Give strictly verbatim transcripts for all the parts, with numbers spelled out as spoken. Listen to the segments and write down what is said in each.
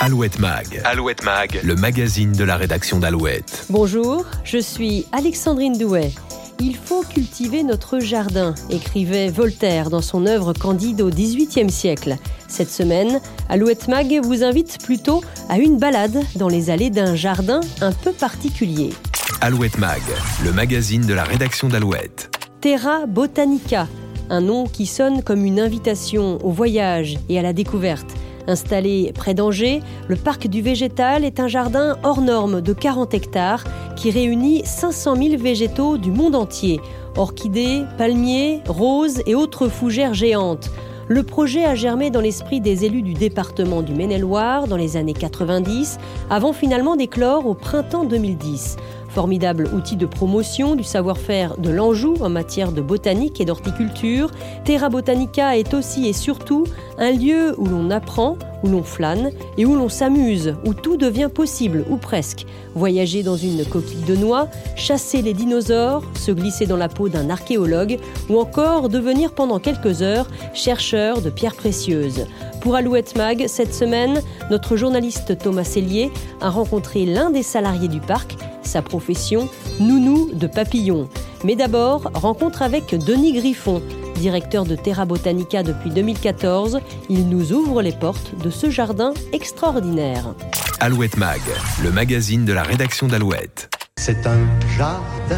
Alouette Mag. Alouette Mag, le magazine de la rédaction d'Alouette. Bonjour, je suis Alexandrine Douet. Il faut cultiver notre jardin, écrivait Voltaire dans son œuvre Candide au dix-huitième siècle. Cette semaine, Alouette Mag vous invite plutôt à une balade dans les allées d'un jardin un peu particulier. Alouette Mag, le magazine de la rédaction d'Alouette. Terra Botanica, un nom qui sonne comme une invitation au voyage et à la découverte. Installé près d'Angers, le parc du végétal est un jardin hors norme de quarante hectares qui réunit cinq cent mille végétaux du monde entier. Orchidées, palmiers, roses et autres fougères géantes. Le projet a germé dans l'esprit des élus du département du Maine-et-Loire dans les années quatre-vingt-dix, avant finalement d'éclore au printemps deux mille dix. Formidable outil de promotion du savoir-faire de l'Anjou en matière de botanique et d'horticulture, Terra Botanica est aussi et surtout un lieu où l'on apprend, où l'on flâne et où l'on s'amuse, où tout devient possible, ou presque. Voyager dans une coquille de noix, chasser les dinosaures, se glisser dans la peau d'un archéologue ou encore devenir pendant quelques heures chercheur de pierres précieuses. Pour Alouette Mag, cette semaine, notre journaliste Thomas Sellier a rencontré l'un des salariés du parc, sa profession, nounou de papillons. Mais d'abord, rencontre avec Denis Griffon, directeur de Terra Botanica depuis deux mille quatorze. Il nous ouvre les portes de ce jardin extraordinaire. Alouette Mag, le magazine de la rédaction d'Alouette. C'est un jardin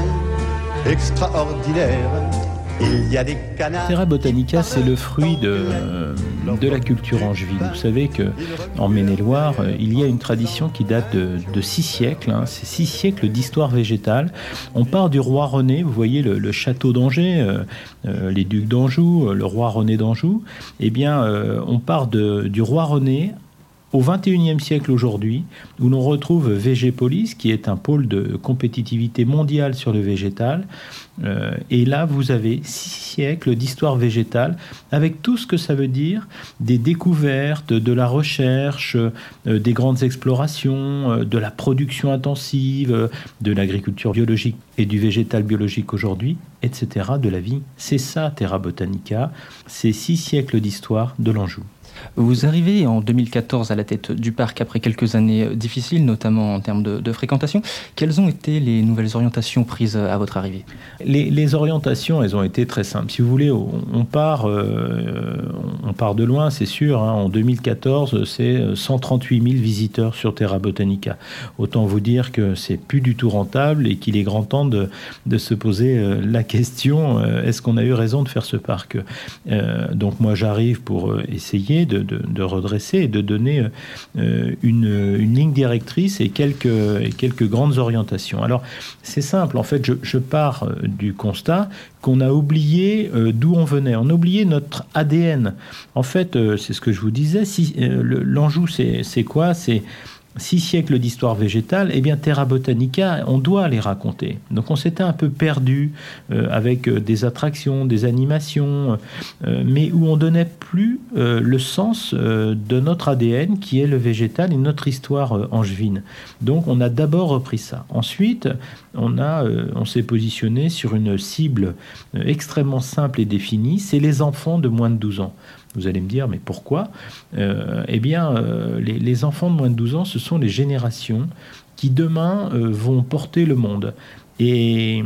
extraordinaire. Il y a des canards. Terra Botanica, c'est le fruit de, de la culture angevine. Vous savez qu'en Maine-et-Loire, il y a une tradition qui date de, de six siècles. Hein. C'est six siècles d'histoire végétale. On part du roi René, vous voyez le, le château d'Angers, euh, euh, les ducs d'Anjou, le roi René d'Anjou. Eh bien, euh, on part de, du roi René au vingt et unième siècle aujourd'hui, où l'on retrouve Végépolis, qui est un pôle de compétitivité mondiale sur le végétal. Euh, et là, vous avez six siècles d'histoire végétale, avec tout ce que ça veut dire, des découvertes, de la recherche, euh, des grandes explorations, euh, de la production intensive, euh, de l'agriculture biologique et du végétal biologique aujourd'hui, et cetera, de la vie. C'est ça, Terra Botanica, c'est six siècles d'histoire de l'Anjou. Vous arrivez en deux mille quatorze à la tête du parc après quelques années difficiles, notamment en termes de, de fréquentation. Quelles ont été les nouvelles orientations prises à votre arrivée ? les, les orientations, elles ont été très simples. Si vous voulez, on, on, part, euh, on part de loin, c'est sûr. Hein. En deux mille quatorze, c'est cent trente-huit mille visiteurs sur Terra Botanica. Autant vous dire que c'est plus du tout rentable et qu'il est grand temps de, de se poser euh, la question, euh, est-ce qu'on a eu raison de faire ce parc ? euh, Donc moi, j'arrive pour euh, essayer De, de, de redresser et de donner euh, une, une ligne directrice et quelques, et quelques grandes orientations. Alors, c'est simple. En fait, je, je pars euh, du constat qu'on a oublié euh, d'où on venait. On a oublié notre A D N. En fait, euh, c'est ce que je vous disais. Si, euh, le, l'Anjou, c'est, c'est quoi ? C'est six siècles d'histoire végétale, eh bien Terra Botanica, on doit les raconter. Donc on s'était un peu perdu euh, avec euh, des attractions, des animations, euh, mais où on donnait plus euh, le sens euh, de notre A D N qui est le végétal et notre histoire euh, angevine. Donc on a d'abord repris ça. Ensuite, on, a, euh, on s'est positionné sur une cible euh, extrêmement simple et définie, c'est les enfants de moins de douze ans. Vous allez me dire, mais pourquoi ? euh, Eh bien, euh, les, les enfants de moins de douze ans, ce sont les générations qui demain euh, vont porter le monde. Et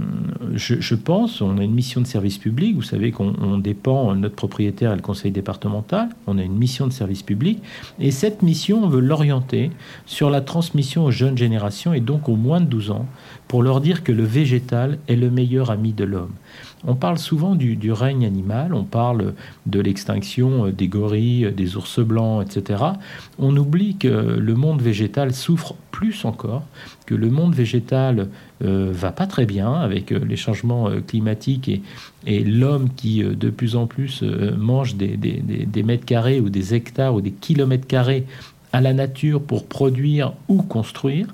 je, je pense, on a une mission de service public, vous savez qu'on on dépend, notre propriétaire est le conseil départemental, on a une mission de service public, et cette mission, on veut l'orienter sur la transmission aux jeunes générations, et donc aux moins de douze ans, pour leur dire que le végétal est le meilleur ami de l'homme. On parle souvent du, du règne animal, on parle de l'extinction des gorilles, des ours blancs, et cetera. On oublie que le monde végétal souffre plus encore, que le monde végétal euh, va pas très bien avec euh, les changements euh, climatiques et, et l'homme qui euh, de plus en plus euh, mange des, des, des, des mètres carrés ou des hectares ou des kilomètres carrés à la nature pour produire ou construire.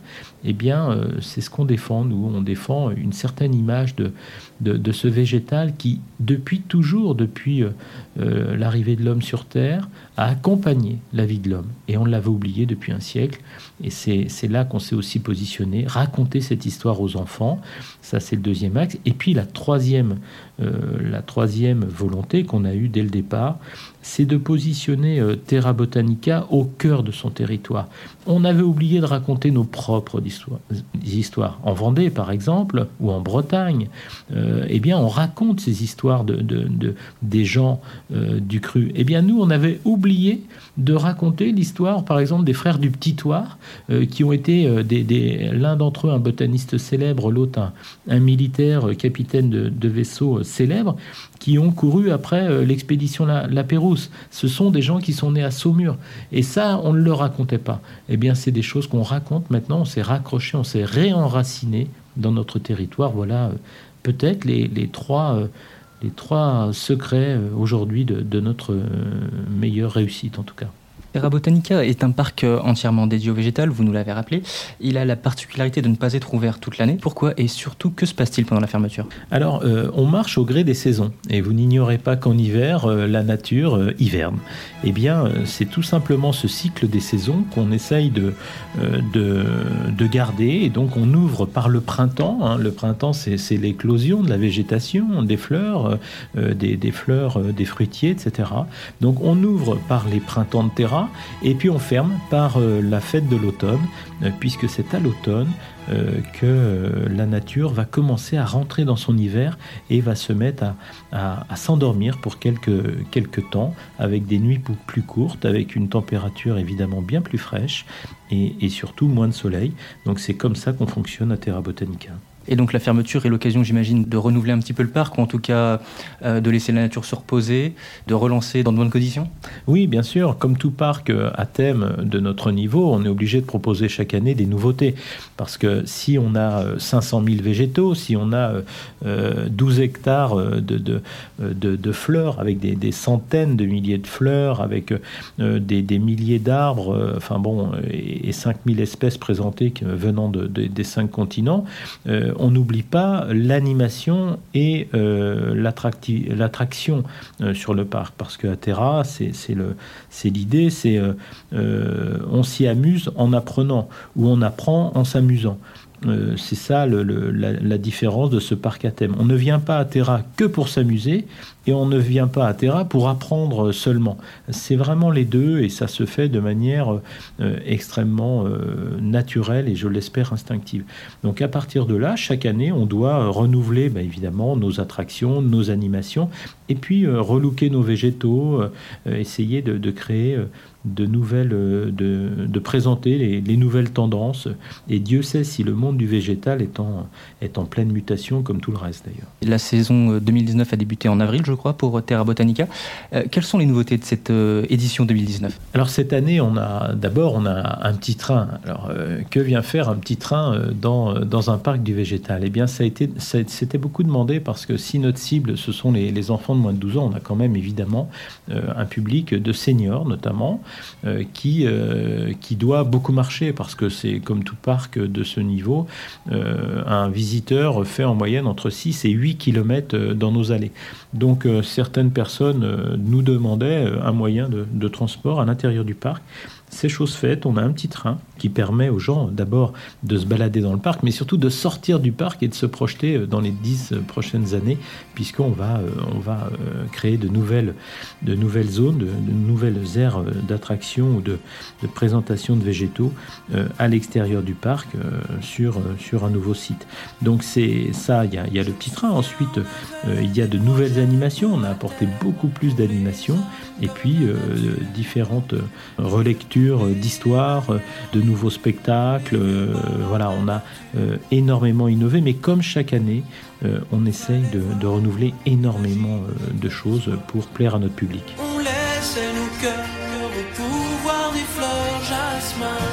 eh bien, euh, c'est ce qu'on défend. Nous, on défend une certaine image de, de, de ce végétal qui, depuis toujours, depuis euh, l'arrivée de l'homme sur Terre, a accompagné la vie de l'homme. Et on l'avait oublié depuis un siècle. Et c'est, c'est là qu'on s'est aussi positionné, raconter cette histoire aux enfants. Ça, c'est le deuxième axe. Et puis, la troisième, euh, la troisième volonté qu'on a eue dès le départ, c'est de positionner euh, Terra Botanica au cœur de son territoire. On avait oublié de raconter nos propres histoires. histoires. En Vendée, par exemple, ou en Bretagne, euh, eh bien, on raconte ces histoires de, de, de, des gens euh, du cru. Eh bien, nous, on avait oublié de raconter l'histoire, par exemple, des frères du Petit Thouars, euh, qui ont été euh, des, des, l'un d'entre eux un botaniste célèbre, l'autre un, un militaire, euh, capitaine de, de vaisseau euh, célèbre, qui ont couru après euh, l'expédition La, La Pérouse. Ce sont des gens qui sont nés à Saumur. Et ça, on ne le racontait pas. Eh bien, c'est des choses qu'on raconte maintenant. On s'est raccroché, on s'est réenraciné dans notre territoire. Voilà, euh, peut-être les, les, trois, euh, les trois secrets euh, aujourd'hui de, de notre euh, meilleure réussite, en tout cas. Terra Botanica est un parc entièrement dédié au végétal, vous nous l'avez rappelé. Il a la particularité de ne pas être ouvert toute l'année. Pourquoi et surtout, que se passe-t-il pendant la fermeture ? Alors, euh, on marche au gré des saisons. Et vous n'ignorez pas qu'en hiver, euh, la nature euh, hiverne. Eh bien, euh, c'est tout simplement ce cycle des saisons qu'on essaye de, euh, de, de garder. Et donc, on ouvre par le printemps. Hein. Le printemps, c'est, c'est l'éclosion de la végétation, des fleurs, euh, des, des fleurs, euh, des fruitiers, et cetera. Donc, on ouvre par les printemps de Terra. Et puis on ferme par euh, la fête de l'automne, euh, puisque c'est à l'automne euh, que euh, la nature va commencer à rentrer dans son hiver et va se mettre à, à, à s'endormir pour quelques, quelques temps, avec des nuits plus courtes, avec une température évidemment bien plus fraîche et, et surtout moins de soleil. Donc c'est comme ça qu'on fonctionne à Terra Botanica. Et donc la fermeture est l'occasion, j'imagine, de renouveler un petit peu le parc, ou en tout cas euh, de laisser la nature se reposer, de relancer dans de bonnes conditions ? Oui, bien sûr. Comme tout parc à thème de notre niveau, on est obligé de proposer chaque année des nouveautés. Parce que si on a cinq cent mille végétaux, si on a euh, douze hectares de, de, de, de fleurs, avec des, des centaines de milliers de fleurs, avec euh, des, des milliers d'arbres, euh, enfin bon, et, et cinq mille espèces présentées venant de, de, des cinq continents, euh, on n'oublie pas l'animation et euh, l'attracti- l'attraction euh, sur le parc, parce qu'à Terra, c'est, c'est, le, c'est l'idée, c'est euh, euh, on s'y amuse en apprenant, ou on apprend en s'amusant. Euh, c'est ça le, le, la, la différence de ce parc à thème. On ne vient pas à Terra que pour s'amuser, et on ne vient pas à Terra pour apprendre seulement. C'est vraiment les deux, et ça se fait de manière euh, extrêmement euh, naturelle et, je l'espère, instinctive. Donc à partir de là, chaque année, on doit renouveler bah, évidemment nos attractions, nos animations, et puis euh, relooker nos végétaux, euh, essayer de, de créer euh, de nouvelles, de, de présenter les, les nouvelles tendances. Et Dieu sait si le monde du végétal est en, est en pleine mutation, comme tout le reste d'ailleurs. La saison deux mille dix-neuf a débuté en avril, je crois, pour Terra Botanica. Euh, quelles sont les nouveautés de cette euh, édition deux mille dix-neuf ? Alors cette année, on a d'abord on a un petit train. Alors euh, que vient faire un petit train euh, dans, dans un parc du végétal ? Eh bien, ça a été, ça, c'était beaucoup demandé, parce que si notre cible, ce sont les, les enfants de moins de douze ans, on a quand même évidemment euh, un public de seniors notamment, Euh, qui, euh, qui doit beaucoup marcher, parce que c'est comme tout parc de ce niveau, euh, un visiteur fait en moyenne entre six et huit kilomètres dans nos allées. Donc euh, certaines personnes euh, nous demandaient un moyen de, de transport à l'intérieur du parc. C'est chose faite, on a un petit train qui permet aux gens d'abord de se balader dans le parc, mais surtout de sortir du parc et de se projeter dans les dix prochaines années, puisqu'on va, on va créer de nouvelles, de nouvelles zones, de, de nouvelles aires d'attraction ou de, de présentation de végétaux à l'extérieur du parc sur, sur un nouveau site. Donc c'est ça, il y a, il y a le petit train. Ensuite, il y a de nouvelles animations, on a apporté beaucoup plus d'animations, et puis euh, différentes relectures d'histoire, de nouveaux spectacles. Euh, voilà, on a euh, énormément innové, mais comme chaque année, euh, on essaye de, de renouveler énormément euh, de choses pour plaire à notre public. On laissait nos cœurs au pouvoir des fleurs, jasmin,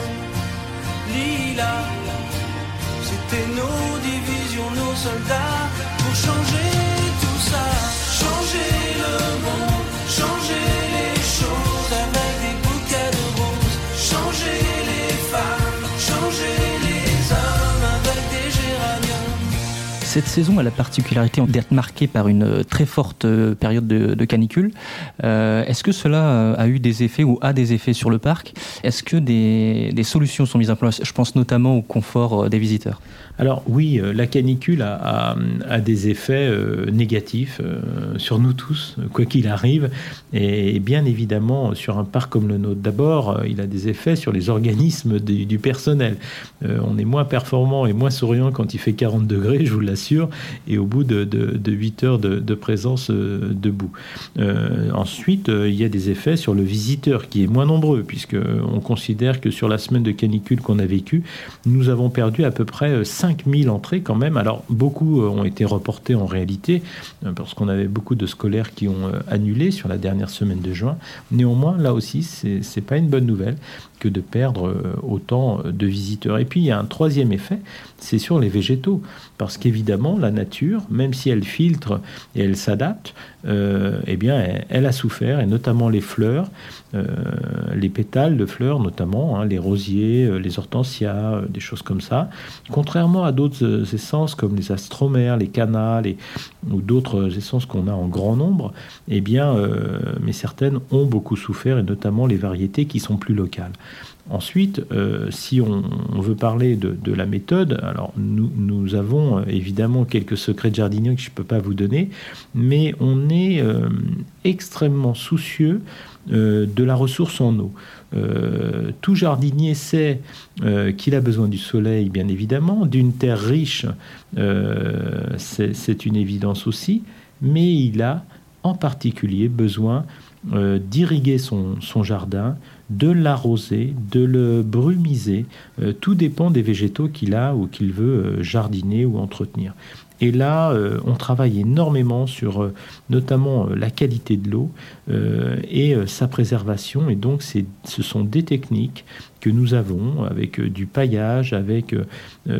lilas. C'était nos divisions, nos soldats, pour changer tout ça, changer le monde, changer les choses avec des bouquets de roses, changer les femmes, changer les hommes. Cette saison a la particularité d'être marquée par une très forte période de, de canicule. Euh, est-ce que cela a eu des effets ou a des effets sur le parc ? Est-ce que des, des solutions sont mises en place ? Je pense notamment au confort des visiteurs. Alors oui, la canicule a, a, a des effets euh, négatifs euh, sur nous tous, quoi qu'il arrive, et, et bien évidemment sur un parc comme le nôtre. D'abord, euh, il a des effets sur les organismes du, du personnel. Euh, on est moins performant et moins souriant quand il fait quarante degrés, je vous l'assure, et au bout de, de, de huit heures de, de présence euh, debout. Euh, ensuite, euh, il y a des effets sur le visiteur qui est moins nombreux, puisqu'on considère que sur la semaine de canicule qu'on a vécue, nous avons perdu à peu près cinq mille entrées quand même. Alors beaucoup ont été reportées en réalité parce qu'on avait beaucoup de scolaires qui ont annulé sur la dernière semaine de juin. Néanmoins, là aussi, c'est, c'est pas une bonne nouvelle que de perdre autant de visiteurs. Et puis il y a un troisième effet, c'est sur les végétaux, parce qu'évidemment la nature, même si elle filtre et elle s'adapte, euh, eh bien elle, elle a souffert, et notamment les fleurs, euh, les pétales de fleurs notamment, hein, les rosiers, les hortensias, des choses comme ça. Contrairement à d'autres essences comme les astromères, les cannas, les, ou d'autres essences qu'on a en grand nombre, eh bien, euh, mais certaines ont beaucoup souffert, et notamment les variétés qui sont plus locales. Ensuite, euh, si on, on veut parler de, de la méthode, alors nous, nous avons euh, évidemment quelques secrets de jardinier que je ne peux pas vous donner, mais on est euh, extrêmement soucieux euh, de la ressource en eau. Euh, tout jardinier sait euh, qu'il a besoin du soleil, bien évidemment, d'une terre riche, euh, c'est, c'est une évidence aussi, mais il a en particulier besoin euh, d'irriguer son, son jardin, de l'arroser, de le brumiser. Euh, tout dépend des végétaux qu'il a ou qu'il veut euh, jardiner ou entretenir. Et là, euh, on travaille énormément sur euh, notamment euh, la qualité de l'eau euh, et euh, sa préservation. Et donc, c'est, ce sont des techniques que nous avons avec euh, du paillage, avec euh,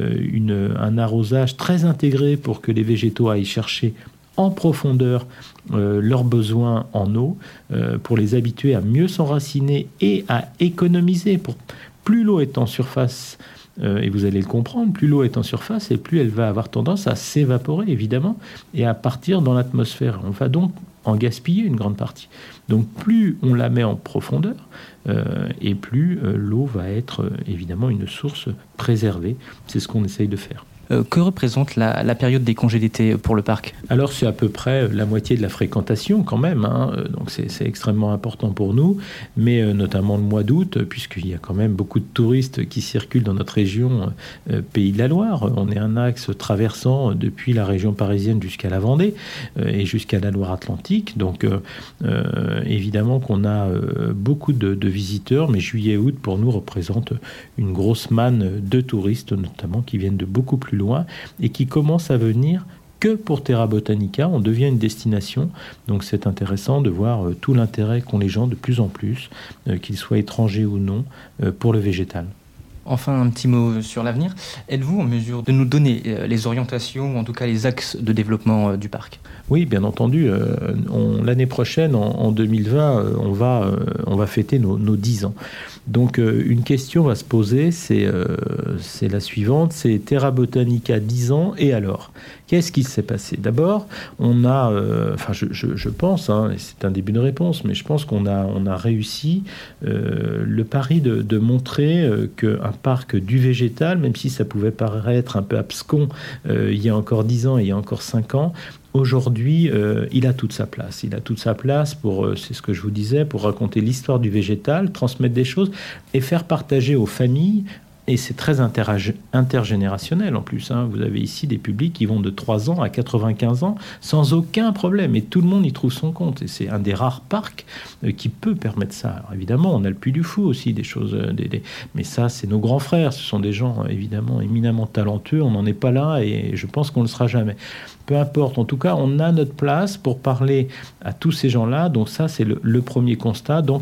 une, un arrosage très intégré pour que les végétaux aillent chercher en profondeur euh, leurs besoins en eau, euh, pour les habituer à mieux s'enraciner et à économiser. Pour, plus l'eau est en surface, euh, et vous allez le comprendre, plus l'eau est en surface et plus elle va avoir tendance à s'évaporer, évidemment, et à partir dans l'atmosphère. On va donc en gaspiller une grande partie. Donc plus on la met en profondeur, euh, et plus euh, l'eau va être euh, évidemment une source préservée. C'est ce qu'on essaye de faire. Euh, que représente la, la période des congés d'été pour le parc ? Alors c'est à peu près la moitié de la fréquentation quand même, hein. Donc c'est, c'est extrêmement important pour nous, mais euh, notamment le mois d'août, puisqu'il y a quand même beaucoup de touristes qui circulent dans notre région euh, Pays de la Loire. On est un axe traversant depuis la région parisienne jusqu'à la Vendée euh, et jusqu'à la Loire-Atlantique. Donc euh, euh, évidemment qu'on a euh, beaucoup de, de visiteurs, mais juillet et août pour nous représente une grosse manne de touristes, notamment qui viennent de beaucoup plus loin et qui commence à venir que pour Terra Botanica. On devient une destination, donc c'est intéressant de voir euh, tout l'intérêt qu'ont les gens de plus en plus, euh, qu'ils soient étrangers ou non, euh, pour le végétal. Enfin, un petit mot sur l'avenir. Êtes-vous en mesure de nous donner les orientations, ou en tout cas les axes de développement du parc ? Oui, bien entendu. Euh, on, l'année prochaine, en, en deux mille vingt, euh, on, va, euh, on va fêter nos, nos dix ans. Donc, euh, une question va se poser, c'est, euh, c'est la suivante, c'est Terra Botanica dix ans, et alors ? Qu'est-ce qui s'est passé ? D'abord, on a, euh, enfin, je, je, je pense, hein, et c'est un début de réponse, mais je pense qu'on a, on a réussi euh, le pari de, de montrer euh, qu'un parc du végétal, même si ça pouvait paraître un peu abscon euh, il y a encore dix ans et il y a encore cinq ans, aujourd'hui, euh, il a toute sa place. Il a toute sa place pour, euh, c'est ce que je vous disais, pour raconter l'histoire du végétal, transmettre des choses et faire partager aux familles. Et c'est très interag- intergénérationnel en plus, hein. Vous avez ici des publics qui vont de trois ans à quatre-vingt-quinze ans sans aucun problème. Et tout le monde y trouve son compte. Et c'est un des rares parcs euh, qui peut permettre ça. Alors évidemment, on a le Puy du Fou aussi, des choses. Euh, des, des... Mais ça, c'est nos grands frères. Ce sont des gens euh, évidemment éminemment talentueux. On n'en est pas là et je pense qu'on ne le sera jamais. Peu importe. En tout cas, on a notre place pour parler à tous ces gens-là. Donc ça, c'est le, le premier constat. Donc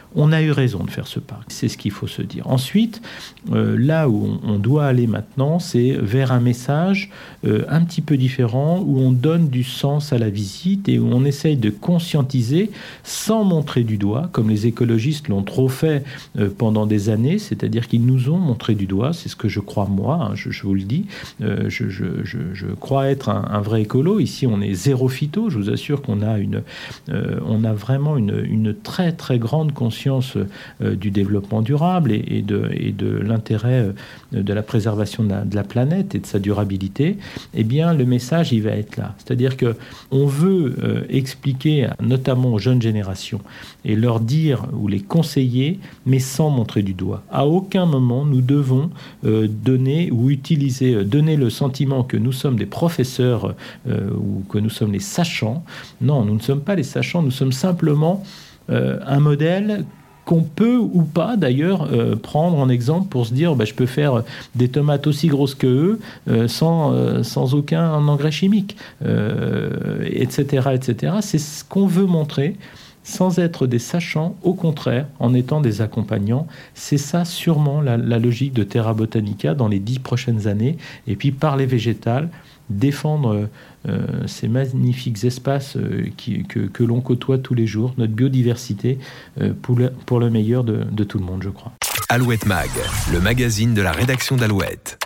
On a eu raison de faire ce parc, c'est ce qu'il faut se dire. Ensuite, euh, là où on, on doit aller maintenant, c'est vers un message euh, un petit peu différent, où on donne du sens à la visite et où on essaye de conscientiser sans montrer du doigt, comme les écologistes l'ont trop fait euh, pendant des années, c'est-à-dire qu'ils nous ont montré du doigt, c'est ce que je crois moi, hein, je, je vous le dis, euh, je, je, je, je crois être un, un vrai écolo. Ici, on est zéro phyto, je vous assure qu'on a, une, euh, on a vraiment une, une très très grande conscience euh, du développement durable et, et, de, et de l'intérêt euh, de la préservation de la, de la planète et de sa durabilité. Eh bien, le message, il va être là. C'est-à-dire qu'on veut euh, expliquer, notamment aux jeunes générations, et leur dire ou les conseiller, mais sans montrer du doigt. À aucun moment, nous devons euh, donner ou utiliser, euh, donner le sentiment que nous sommes des professeurs euh, ou que nous sommes les sachants. Non, nous ne sommes pas les sachants, nous sommes simplement euh, un modèle qu'on peut ou pas d'ailleurs euh, prendre en exemple pour se dire bah, je peux faire des tomates aussi grosses que eux euh, sans, euh, sans aucun engrais chimique, euh, et cetera, et cetera. C'est ce qu'on veut montrer sans être des sachants, au contraire, en étant des accompagnants. C'est ça sûrement la, la logique de Terra Botanica dans les dix prochaines années. Et puis par les végétales, défendre euh, ces magnifiques espaces euh, qui, que, que l'on côtoie tous les jours, notre biodiversité, euh, pour, le, pour le meilleur de, de tout le monde, je crois. Alouette Mag, le magazine de la rédaction d'Alouette.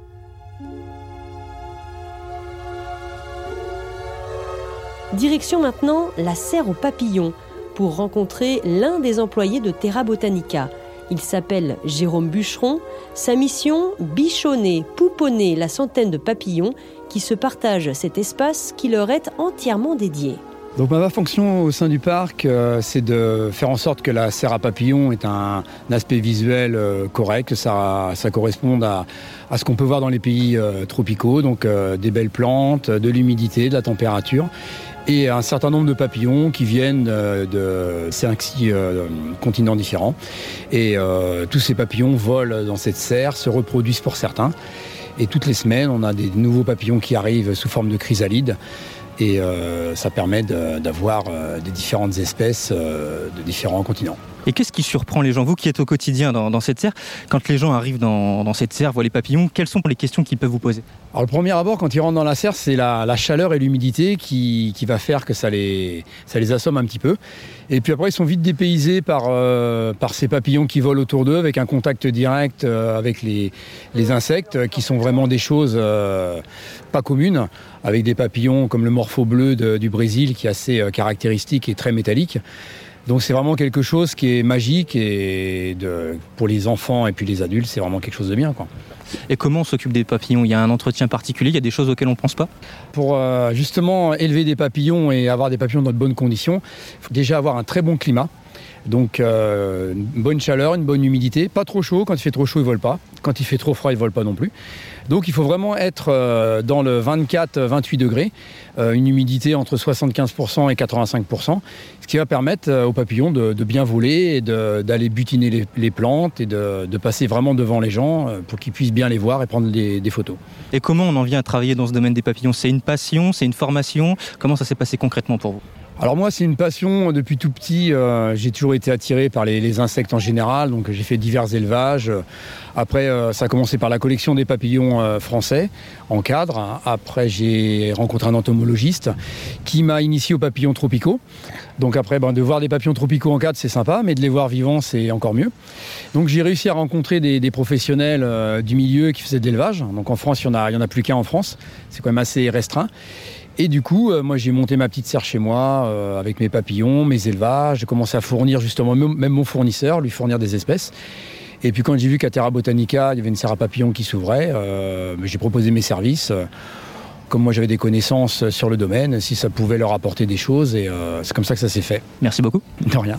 Direction maintenant la serre aux papillons pour rencontrer l'un des employés de Terra Botanica. Il s'appelle Jérôme Bûcheron. Sa mission, bichonner, pouponner la centaine de papillons qui se partagent cet espace qui leur est entièrement dédié. Donc ma fonction au sein du parc, euh, c'est de faire en sorte que la serre à papillons ait un, un aspect visuel euh, correct, que ça, ça corresponde à, à ce qu'on peut voir dans les pays euh, tropicaux, donc euh, des belles plantes, de l'humidité, de la température, et un certain nombre de papillons qui viennent euh, de cinq six euh, continents différents. Et euh, tous ces papillons volent dans cette serre, se reproduisent pour certains. Et toutes les semaines, on a des nouveaux papillons qui arrivent sous forme de chrysalides. Et euh, ça permet de, d'avoir euh, des différentes espèces euh, de différents continents. Et qu'est-ce qui surprend les gens, vous qui êtes au quotidien dans, dans cette serre, quand les gens arrivent dans, dans cette serre, voient les papillons, quelles sont les questions qu'ils peuvent vous poser ? Alors le premier abord, quand ils rentrent dans la serre, c'est la, la chaleur et l'humidité qui, qui va faire que ça les, ça les assomme un petit peu. Et puis après, ils sont vite dépaysés par, euh, par ces papillons qui volent autour d'eux, avec un contact direct euh, avec les, les insectes, qui sont vraiment des choses euh, pas communes, avec des papillons comme le morpho bleu de, du Brésil, qui est assez euh, caractéristique et très métallique. Donc c'est vraiment quelque chose qui est magique et de, pour les enfants et puis les adultes, c'est vraiment quelque chose de bien, quoi. Et comment on s'occupe des papillons ? Il y a un entretien particulier, il y a des choses auxquelles on ne pense pas ? Pour euh, justement élever des papillons et avoir des papillons dans de bonnes conditions, il faut déjà avoir un très bon climat. Donc euh, une bonne chaleur, une bonne humidité, pas trop chaud. Quand il fait trop chaud, ils ne volent pas. Quand il fait trop froid, ils ne volent pas non plus. Donc il faut vraiment être euh, dans le vingt-quatre à vingt-huit degrés, euh, une humidité entre soixante-quinze pour cent et quatre-vingt-cinq pour cent, ce qui va permettre euh, aux papillons de, de bien voler et de, d'aller butiner les, les plantes et de, de passer vraiment devant les gens euh, pour qu'ils puissent bien les voir et prendre des, des photos. Et comment on en vient à travailler dans ce domaine des papillons ? C'est une passion, c'est une formation ? Comment ça s'est passé concrètement pour vous ? Alors moi, c'est une passion depuis tout petit. Euh, j'ai toujours été attiré par les, les insectes en général, donc j'ai fait divers élevages. Après, euh, ça a commencé par la collection des papillons euh, français en cadre. Après, j'ai rencontré un entomologiste qui m'a initié aux papillons tropicaux. Donc après, ben, de voir des papillons tropicaux en cadre, c'est sympa, mais de les voir vivants, c'est encore mieux. Donc j'ai réussi à rencontrer des, des professionnels euh, du milieu qui faisaient de l'élevage. Donc en France, il n'y en a, il y en a plus qu'un en France. C'est quand même assez restreint. Et du coup, euh, moi j'ai monté ma petite serre chez moi euh, avec mes papillons, mes élevages. J'ai commencé à fournir justement même mon fournisseur, lui fournir des espèces. Et puis quand j'ai vu qu'à Terra Botanica, il y avait une serre à papillons qui s'ouvrait, euh, j'ai proposé mes services. Comme moi j'avais des connaissances sur le domaine, si ça pouvait leur apporter des choses. Et euh, c'est comme ça que ça s'est fait. Merci beaucoup. De rien.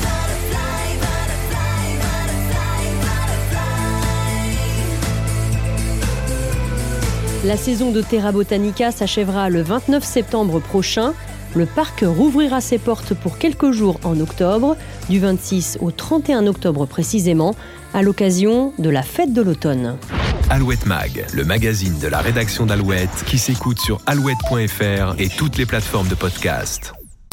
La saison de Terra Botanica s'achèvera le vingt-neuf septembre prochain. Le parc rouvrira ses portes pour quelques jours en octobre, du vingt-six au trente et un octobre précisément, à l'occasion de la fête de l'automne. Alouette Mag, le magazine de la rédaction d'Alouette qui s'écoute sur alouette point f r et toutes les plateformes de podcast.